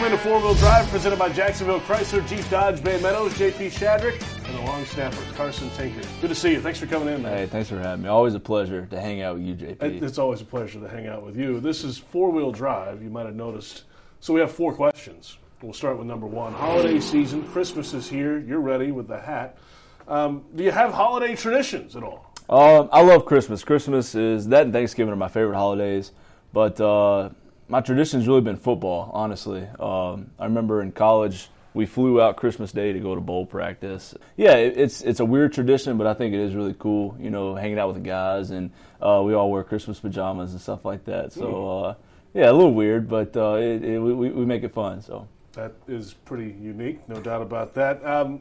into Four-Wheel Drive, presented by Jacksonville Chrysler, Jeep Dodge, Bay Meadows, JP Shadrick, and the long snapper, Carson Tinker. Good to see you. Thanks for coming in, man. Hey, thanks for having me. Always a pleasure to hang out with you, JP. It's always a pleasure to hang out with you. This is Four-Wheel Drive, you might have noticed. So we have 4 questions. We'll start with number 1. Holiday season, Christmas is here. You're ready with the hat. Do you have holiday traditions at all? I love Christmas. Christmas is, that and Thanksgiving are my favorite holidays. But my tradition's really been football, honestly. I remember in college, we flew out Christmas Day to go to bowl practice. Yeah, it's a weird tradition, but I think it is really cool, you know, hanging out with the guys. And we all wear Christmas pajamas and stuff like that. So, yeah, a little weird, but we make it fun. So that is pretty unique, no doubt about that.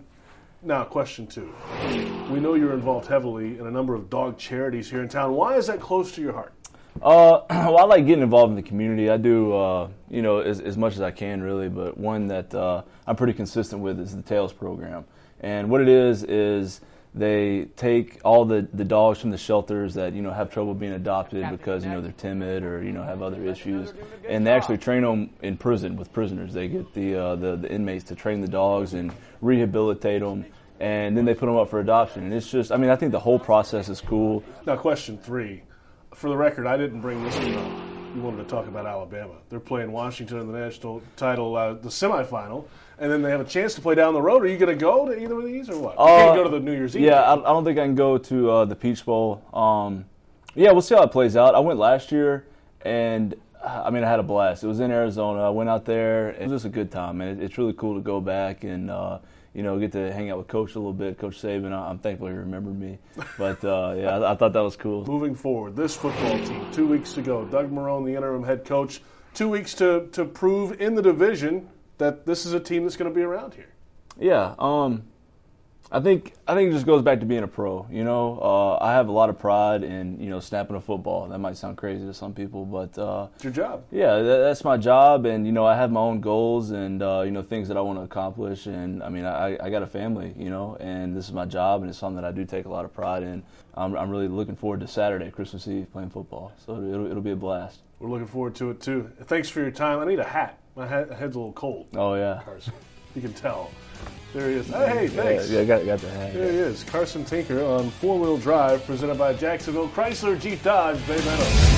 Now, question 2. We know you're involved heavily in a number of dog charities here in town. Why is that close to your heart? Well, I like getting involved in the community. I do, you know, as much as I can, really. But one that I'm pretty consistent with is the Tails program. And what it is they take all the dogs from the shelters that, you know, have trouble being adopted because, you know, they're timid or, you know, have other issues. And they actually train them in prison with prisoners. They get the inmates to train the dogs and rehabilitate them. And then they put them up for adoption. And it's just, I mean, I think the whole process is cool. Now, question 3. For the record, I didn't bring this one up. You wanted to talk about Alabama. They're playing Washington in the national title, the semifinal, and then they have a chance to play down the road. Are you going to go to either of these or what? You can't go to the New Year's Eve. Yeah, I don't think I can go to the Peach Bowl. Yeah, we'll see how it plays out. I went last year, and I mean, I had a blast. It was in Arizona. I went out there. It was just a good time, and it's really cool to go back and you know, get to hang out with Coach a little bit. Coach Saban, I'm thankful he remembered me. But, yeah, I thought that was cool. Moving forward, this football team, 2 weeks to go. Doug Marrone, the interim head coach, 2 weeks to prove in the division that this is a team that's going to be around here. Yeah, I think it just goes back to being a pro. You know, I have a lot of pride in, you know, snapping a football. That might sound crazy to some people, but it's your job. Yeah, that's my job, and you know, I have my own goals and you know, things that I want to accomplish. And I mean, I got a family, you know, and this is my job, and it's something that I do take a lot of pride in. I'm really looking forward to Saturday, Christmas Eve, playing football. So it'll be a blast. We're looking forward to it too. Thanks for your time. I need a hat. My head's a little cold. Oh yeah, Carson. You can tell. There he is. Hey, thanks. Yeah, got the hat. There he is. Carson Tinker on Four-Wheel Drive, presented by Jacksonville Chrysler, Jeep Dodge, Bay Meadows.